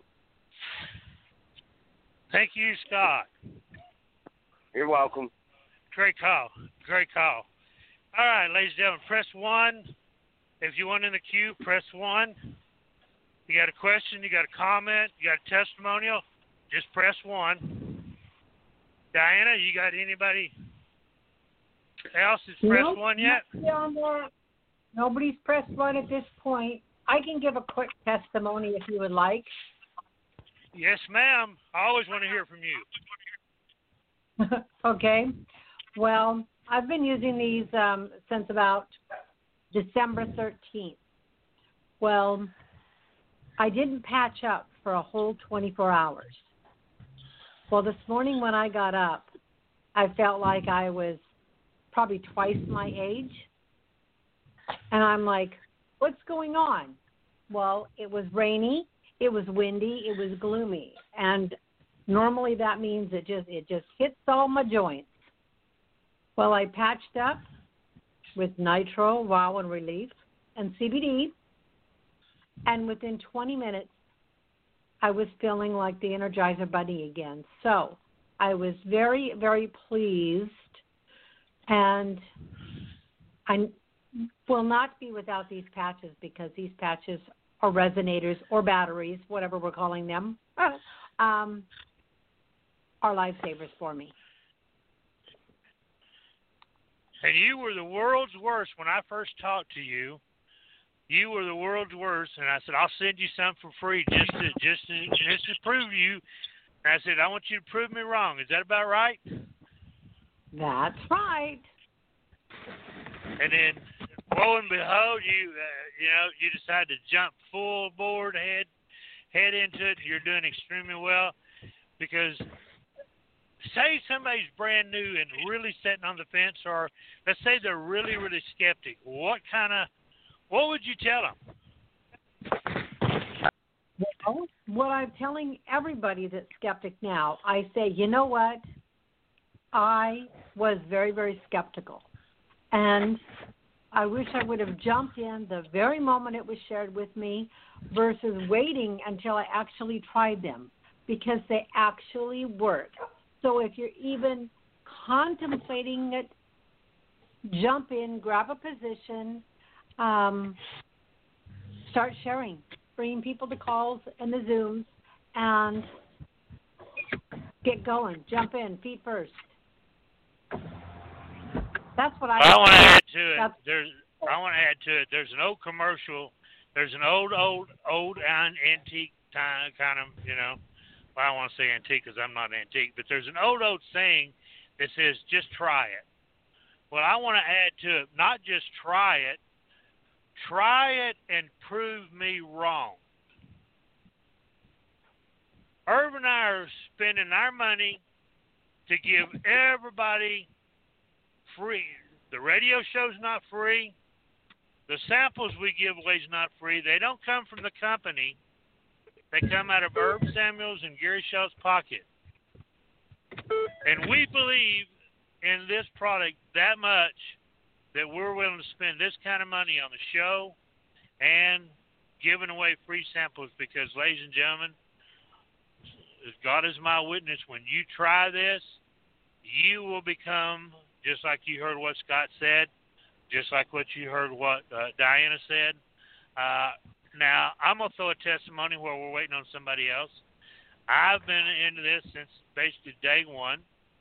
Thank you, Scott. You're welcome. Great call. All right, ladies and gentlemen, press 1. If you want in the queue, press 1. You got a question, you got a comment, you got a testimonial, just press 1. Diana, you got anybody else that's pressed 1 yet? Nobody's pressed 1 at this point. I can give a quick testimony if you would like. Yes, ma'am. I always want to hear from you. Okay. Well, I've been using these since about December 13th. Well, I didn't patch up for a whole 24 hours. Well, this morning when I got up, I felt like I was probably twice my age. And I'm like, what's going on? Well, it was rainy, it was windy, it was gloomy. And normally that means it just hits all my joints. Well, I patched up with Nitro, Wow and Relief, and CBD. And within 20 minutes, I was feeling like the Energizer Bunny again. So I was very, very pleased. And I will not be without these patches because these patches or resonators or batteries, whatever we're calling them, are lifesavers for me. And you were the world's worst when I first talked to you. You were the world's worst, and I said, I'll send you some for free just to prove you. And I said, I want you to prove me wrong. Is that about right? That's right. And then, lo and behold, you decide to jump full board, head into it. You're doing extremely well because say somebody's brand new and really sitting on the fence, or let's say they're really, really skeptic. What would you tell them? Well, what I'm telling everybody that's skeptic now, I say, you know what? I was very, very skeptical. And I wish I would have jumped in the very moment it was shared with me versus waiting until I actually tried them because they actually work. So if you're even contemplating it, jump in, grab a position, start sharing, bringing people to calls and the Zooms, and get going. Jump in, feet first. That's what I want to add to it. I want to add to it. There's an old commercial. There's an old antique kind of, well, I don't want to say antique because I'm not antique, but there's an old saying that says, just try it. Well, I want to add to it, not just try it and prove me wrong. Irv and I are spending our money to give everybody free. The radio show's not free. The samples we give away is not free. They don't come from the company. They come out of Irv Samuels and Gary Schultz's pocket. And we believe in this product that much that we're willing to spend this kind of money on the show and giving away free samples because, ladies and gentlemen, as God is my witness, when you try this, you will become, just like you heard what Scott said, just like what you heard what Diana said. Now, I'm going to throw a testimony while we're waiting on somebody else. I've been into this since basically day one.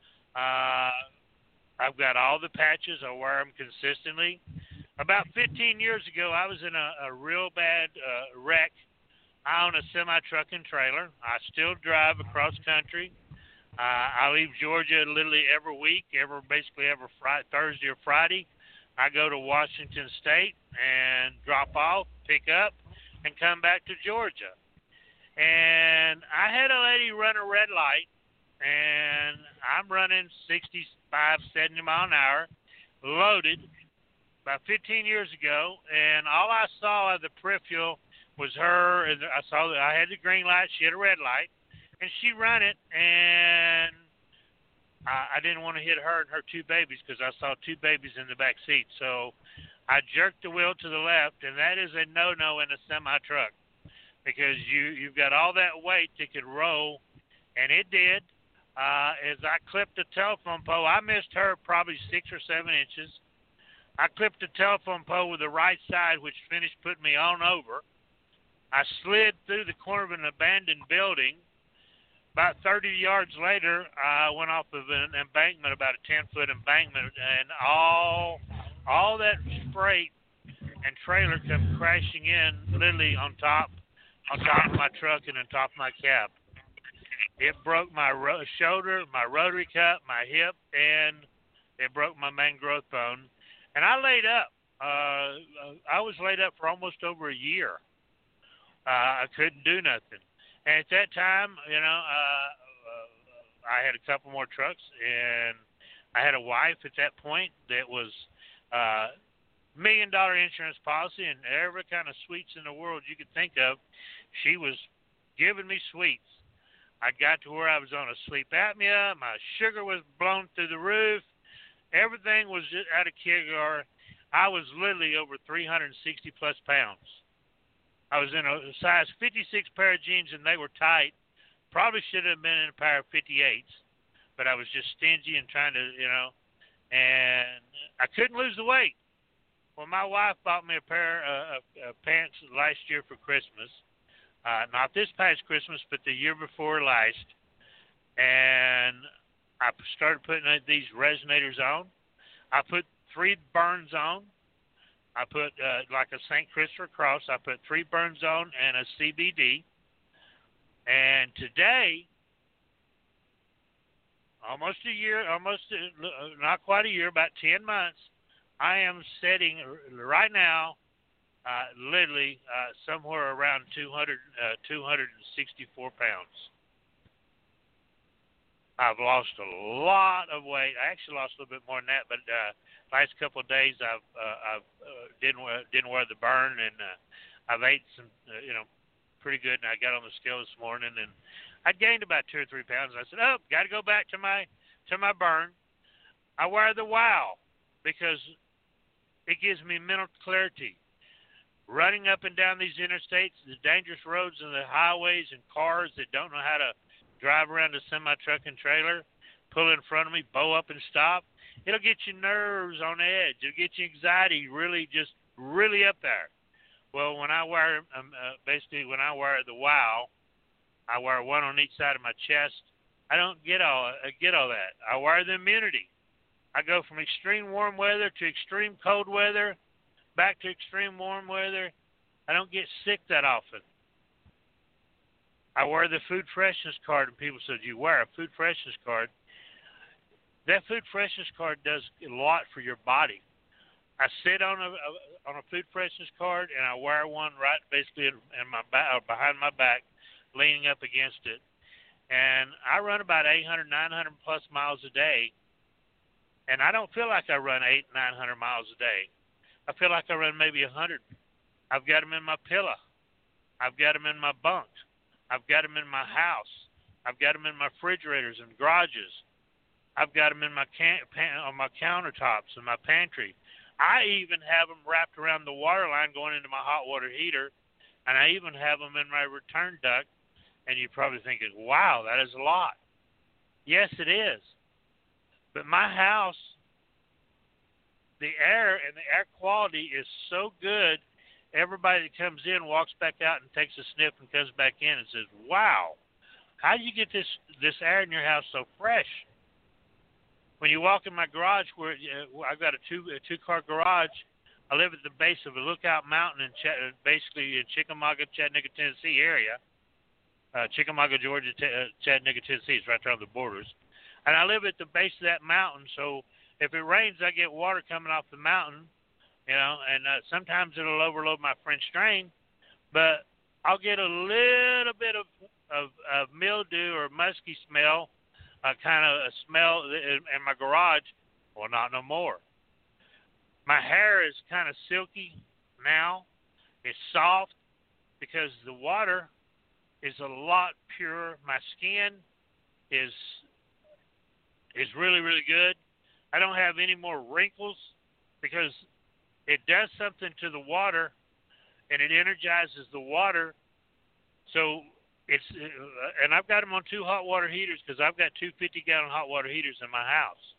I've got all the patches. I wear them consistently. About 15 years ago, I was in a real bad wreck. I own a semi-truck and trailer. I still drive across country. I leave Georgia literally every week, basically every Thursday or Friday. I go to Washington State and drop off, pick up, and come back to Georgia. And I had a lady run a red light, and I'm running 65, 70 mile an hour, loaded, about 15 years ago, and all I saw of the peripheral was her, and I saw that I had the green light, she had a red light, and she ran it, and I didn't want to hit her and her two babies because I saw two babies in the back seat. So I jerked the wheel to the left, and that is a no-no in a semi-truck because you've got all that weight that could roll, and it did. As I clipped the telephone pole, I missed her probably 6 or 7 inches. I clipped the telephone pole with the right side, which finished putting me on over. I slid through the corner of an abandoned building. About 30 yards later, I went off of an embankment, about a 10-foot embankment, and all that freight and trailer come crashing in, literally on top of my truck and on top of my cab. It broke my shoulder, my rotary cup, my hip, and it broke my main growth bone. And I laid up. I was laid up for almost over a year. I couldn't do nothing. And at that time, I had a couple more trucks, and I had a wife at that point that was $1 million insurance policy and every kind of sweets in the world you could think of. She was giving me sweets. I got to where I was on a sleep apnea. My sugar was blown through the roof. Everything was just out of kicker. I was literally over 360-plus pounds. I was in a size 56 pair of jeans, and they were tight. Probably should have been in a pair of 58s, but I was just stingy and trying to, and I couldn't lose the weight. Well, my wife bought me a pair of pants last year for Christmas. Not this past Christmas, but the year before last. And I started putting these resonators on. I put 3 burns on. I put like a St. Christopher cross. I put 3 burns on and a CBD. And today, almost a year, not quite a year, about 10 months, I am sitting right now, literally somewhere around 264 pounds. I've lost a lot of weight. I actually lost a little bit more than that, but last couple of days I've didn't wear the burn, and I've ate some, pretty good. And I got on the scale this morning, and I gained about 2 or 3 pounds. And I said, "Oh, got to go back to my burn." I wear the WOW because it gives me mental clarity. Running up and down these interstates, the dangerous roads and the highways, and cars that don't know how to drive around a semi-truck and trailer, pull in front of me, bow up and stop. It'll get your nerves on edge. It'll get your anxiety really up there. Well, when I wear, when I wear the WOW, I wear one on each side of my chest. I don't get all that. I wear the immunity. I go from extreme warm weather to extreme cold weather, back to extreme warm weather. I don't get sick that often. I wear the food freshness card, and people said, "You wear a food freshness card?" That food freshness card does a lot for your body. I sit on a food freshness card, and I wear one right basically in my back, or behind my back, leaning up against it. And I run about 800, 900 plus miles a day, and I don't feel like I run 800, 900 miles a day. I feel like I run maybe 100. I've got them in my pillow. I've got them in my bunk. I've got them in my house. I've got them in my refrigerators and garages. I've got them in my on my countertops and my pantry. I even have them wrapped around the water line going into my hot water heater, and I even have them in my return duct. And you're probably thinking, "Wow, that is a lot." Yes, it is. But my house, the air and the air quality is so good, everybody that comes in walks back out and takes a sniff and comes back in and says, "Wow, how do you get this air in your house so fresh?" When you walk in my garage, where I've got a two-car garage, I live at the base of a Lookout Mountain basically in Chickamauga, Chattanooga, Tennessee area. Chickamauga, Georgia, Chattanooga, Tennessee is right there on the borders. And I live at the base of that mountain, so if it rains, I get water coming off the mountain, and sometimes it'll overload my French drain, but I'll get a little bit of mildew or musky smell, kind of a smell in my garage. Well, not no more. My hair is kind of silky now. It's soft because the water is a lot purer. My skin is really, really good. I don't have any more wrinkles because it does something to the water, and it energizes the water. So and I've got them on 2 hot water heaters because I've got 2 50-gallon hot water heaters in my house.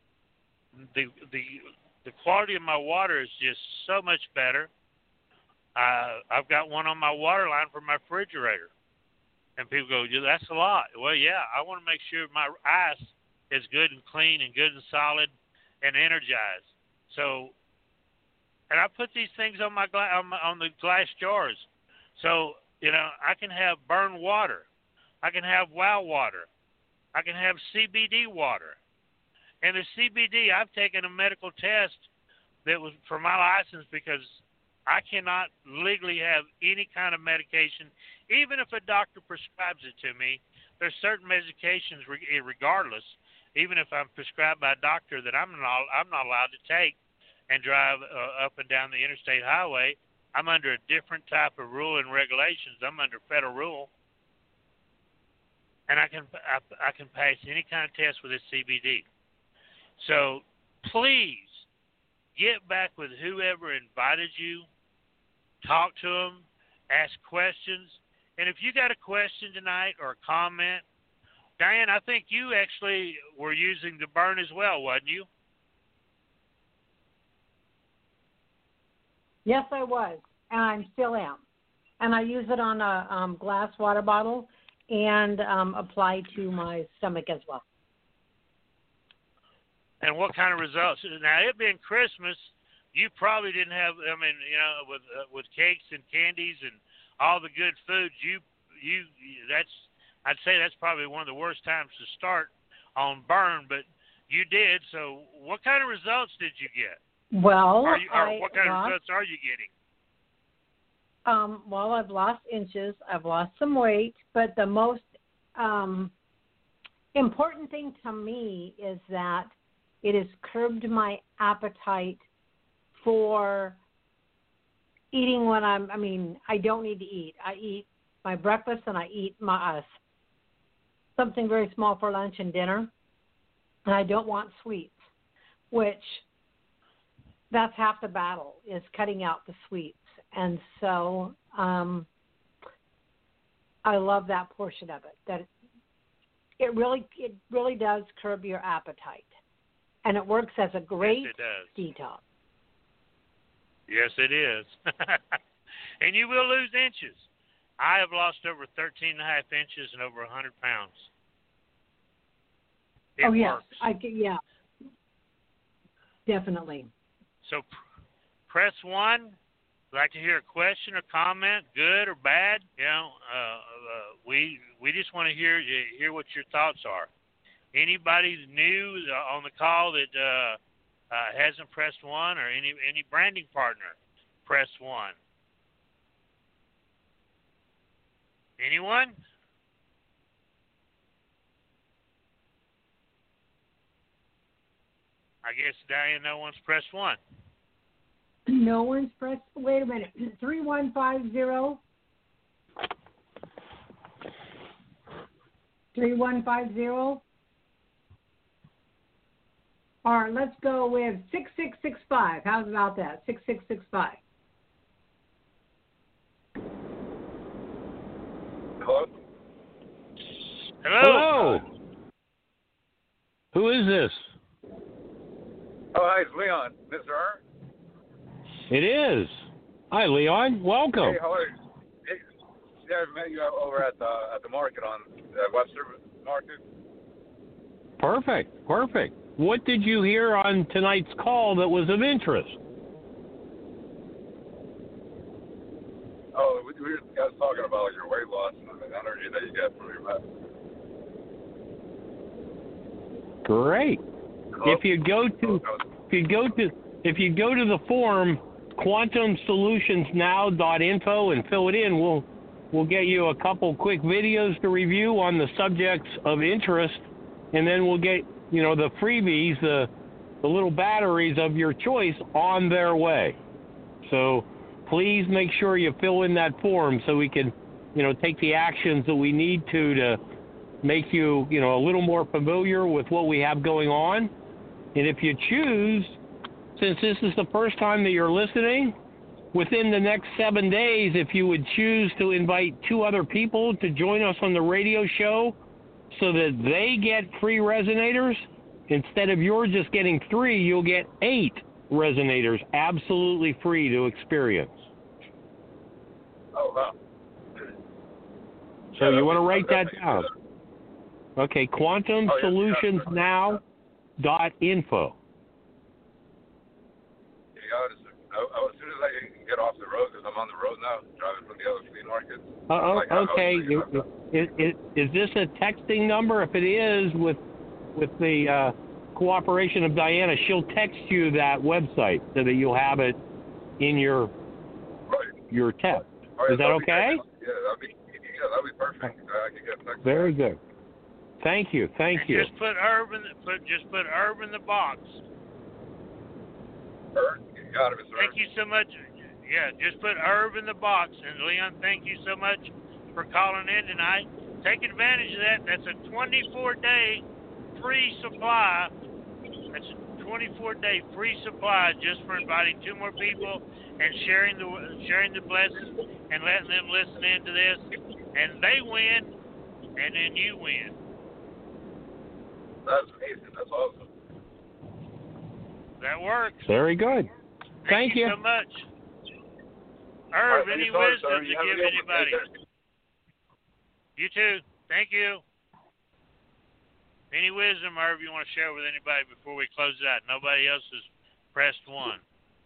The quality of my water is just so much better. I've got one on my water line for my refrigerator. And people go, yeah, that's a lot. Well, yeah, I want to make sure my ice is good and clean and good and solid and energized. So, and I put these things on my on the glass jars. So, you know, I can have Burn water. I can have WOW water. I can have CBD water. And the CBD, I've taken a medical test that was for my license because I cannot legally have any kind of medication, even if a doctor prescribes it to me. There's certain medications, regardless, even if I'm prescribed by a doctor, that I'm not allowed to take and drive up and down the interstate highway. I'm under a different type of rule and regulations. I'm under federal rule, and I can pass any kind of test with this CBD. So please get back with whoever invited you. Talk to them, ask questions, and if you got a question tonight or a comment, Diane, I think you actually were using the Burn as well, wasn't you? Yes, I was, and I still am. And I use it on a glass water bottle and apply to my stomach as well. And what kind of results? Now, it being Christmas, you probably didn't have. I mean, you know, with cakes and candies and all the good foods, I'd say that's probably one of the worst times to start on Burn, but you did. So, what kind of results did you get? Well, what kind of results are you getting? Well, I've lost inches. I've lost some weight, but the most important thing to me is that it has curbed my appetite for eating when I don't need to eat. I eat my breakfast and I eat my something very small for lunch and dinner, and I don't want sweets, which that's half the battle, is cutting out the sweets. And so I love that portion of it, that it really does curb your appetite. And it works as a great detox. Yes, it is. And you will lose inches. I have lost over 13 and a half inches and over 100 pounds. It works. Yeah, definitely. So press 1. I'd like to hear a question or comment, good or bad. You know, we just want to hear what your thoughts are. Anybody new on the call that hasn't pressed 1, or any branding partner, press 1. Anyone? I guess, Diane, no one's pressed 1. No one's pressed. Wait a minute. 3150. 3150. All right, let's go with 6665. How's about that? 6665. Hello? Hello. Who is this? Oh, hi, it's Leon. Mr. R? It is. Hi, Leon. Welcome. Hey, how are you? Hey, yeah, I met you over at the market on Webster Market. Perfect. What did you hear on tonight's call that was of interest? Oh, we were guys talking about your weight loss and the energy that you get from your medicine. Great. If you go to the forum quantumsolutionsnow.info and fill it in, we'll get you a couple quick videos to review on the subjects of interest, and then we'll get the freebies, the little batteries of your choice on their way. So please make sure you fill in that form so we can take the actions that we need to make you a little more familiar with what we have going on. And if you choose, since this is the first time that you're listening, within the next 7 days, if you would choose to invite 2 other people to join us on the radio show so that they get free resonators, instead of yours just getting 3, you'll get 8 resonators absolutely free to experience. Oh, wow. So you want to write that down. Okay, quantumsolutionsnow.info. Yeah, as soon as I can get off the road, because I'm on the road now, driving from the other flea market. Okay. Is this a texting number? If it is, with the cooperation of Diana, she'll text you that website so that you'll have it in your text. Right, is that okay? That'd be perfect. I can get text. Very good. Thank you. Just put Herb in the box. Herb, you got it, Mr. Thank you so much. Yeah, just put Herb in the box. And Leon, thank you so much for calling in tonight. Take advantage of that. That's a 24-day free supply. That's a 24-day free supply just for inviting 2 more people and sharing the blessings and letting them listen into this. And they win, and then you win. That's amazing. That's awesome. That works. Very good. Thank you so much. Herb, any wisdom to give anybody? You too. Thank you. Any wisdom, Herb, you want to share with anybody before we close it out? Nobody else has pressed 1.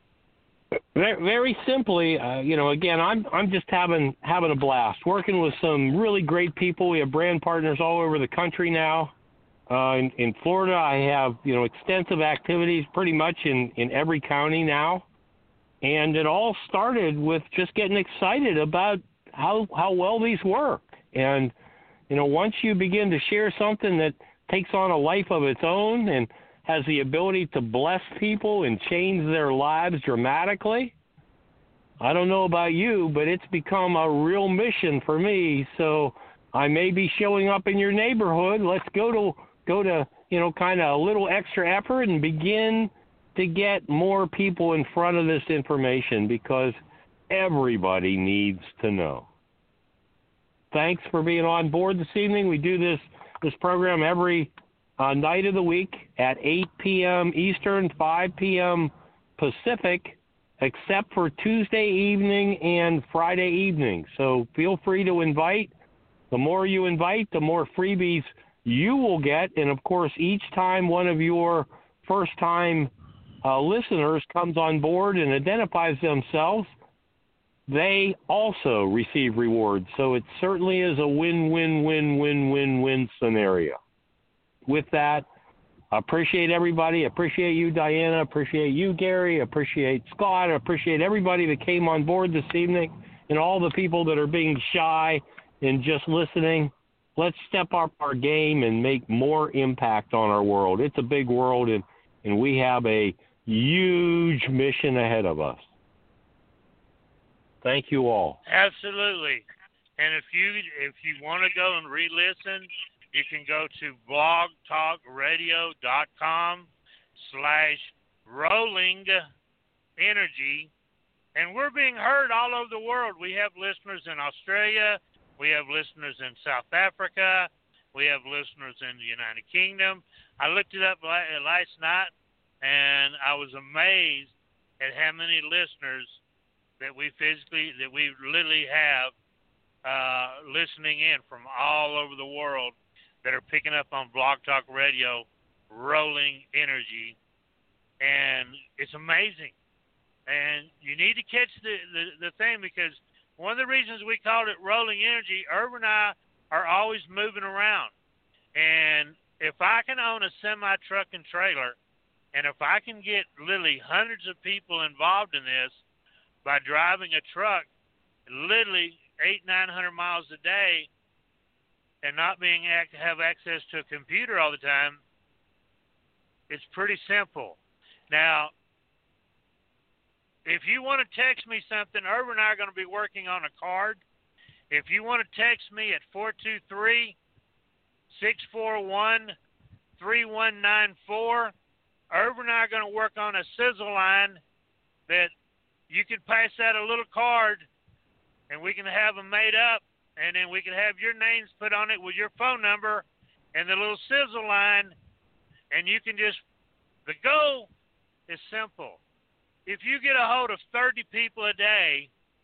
Very simply, again, I'm just having a blast working with some really great people. We have brand partners all over the country now. In Florida, I have extensive activities pretty much in every county now, and it all started with just getting excited about how well these work. And once you begin to share something that takes on a life of its own and has the ability to bless people and change their lives dramatically, I don't know about you, but it's become a real mission for me. So I may be showing up in your neighborhood. Let's go to kind of a little extra effort and begin to get more people in front of this information, because everybody needs to know. Thanks for being on board this evening. We do this program every night of the week at 8 p.m. Eastern, 5 p.m. Pacific, except for Tuesday evening and Friday evening. So feel free to invite. The more you invite, the more freebies you will get. And, of course, each time one of your first-time listeners comes on board and identifies themselves, they also receive rewards. So it certainly is a win-win-win-win-win-win scenario. With that, I appreciate everybody. I appreciate you, Diana. I appreciate you, Gary. I appreciate Scott. I appreciate everybody that came on board this evening, and all the people that are being shy and just listening. Let's step up our game and make more impact on our world. It's a big world, and we have a huge mission ahead of us. Thank you all. Absolutely. And if you want to go and re-listen, you can go to blogtalkradio.com/rolling energy. And we're being heard all over the world. We have listeners in Australia. We have listeners in South Africa. We have listeners in the United Kingdom. I looked it up last night, and I was amazed at how many listeners that we literally have listening in from all over the world that are picking up on Blog Talk Radio, Rolling Energy, and it's amazing. And you need to catch the thing, because one of the reasons we called it Rolling Energy, Irv and I are always moving around. And if I can own a semi-truck and trailer, and if I can get literally hundreds of people involved in this by driving a truck literally 800-900 miles a day and not have access to a computer all the time, it's pretty simple. Now, if you want to text me something, Irv and I are going to be working on a card. If you want to text me at 423-641-3194, Irv and I are going to work on a sizzle line that you can pass out a little card, and we can have them made up, and then we can have your names put on it with your phone number and the little sizzle line, and you can just, the goal is simple. If you get a hold of 30 people a day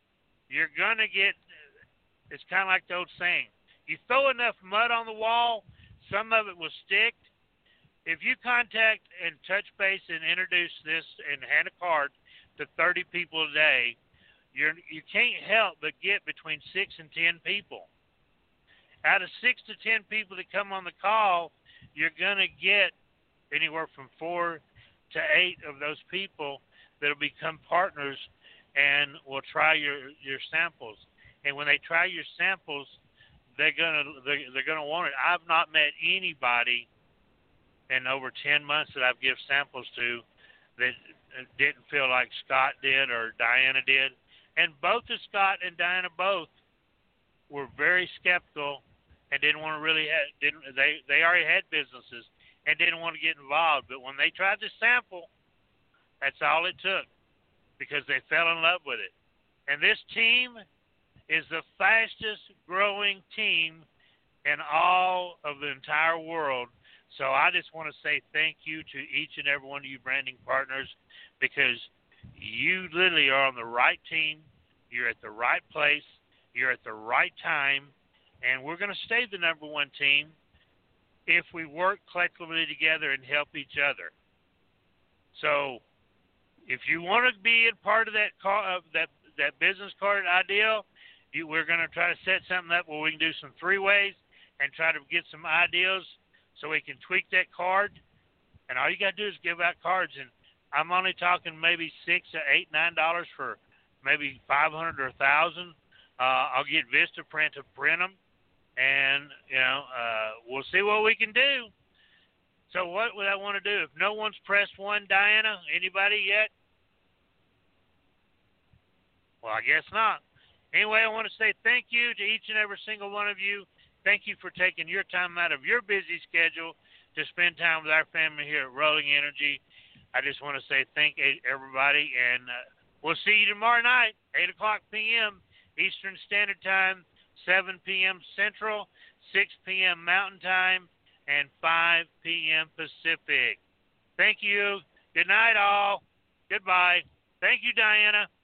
you're going to get, it's kind of like the old saying, you throw enough mud on the wall, some of it will stick. If you contact and touch base and introduce this and hand a card to 30 people a day, you can't help but get between 6 and 10 people. Out of 6 to 10 people that come on the call, you're going to get anywhere from 4 to 8 of those people that will become partners and will try your samples. And when they try your samples, they're gonna want it. I've not met anybody in over 10 months that I've given samples to that didn't feel like Scott did or Diana did. And both of Scott and Diana both were very skeptical and didn't want to really they already had businesses and didn't want to get involved. But when they tried the sample, that's all it took, because they fell in love with it. And this team is the fastest growing team in all of the entire world. So I just want to say thank you to each and every one of you branding partners, because you literally are on the right team. You're at the right place. You're at the right time. And we're going to stay the number one team if we work collectively together and help each other. So if you want to be a part of that business card idea, we're going to try to set something up where we can do some three-ways and try to get some ideas so we can tweak that card. And all you got to do is give out cards. And I'm only talking maybe $6 to $8, $9 for maybe 500 or 1,000. I'll get Vistaprint to print them, and we'll see what we can do. So what would I want to do? If no one's pressed one, Diana, anybody yet? Well, I guess not. Anyway, I want to say thank you to each and every single one of you. Thank you for taking your time out of your busy schedule to spend time with our family here at Rolling Energy. I just want to say thank everybody, and we'll see you tomorrow night, 8 o'clock p.m. Eastern Standard Time, 7 p.m. Central, 6 p.m. Mountain Time, and 5 p.m. Pacific. Thank you. Good night, all. Goodbye. Thank you, Diana.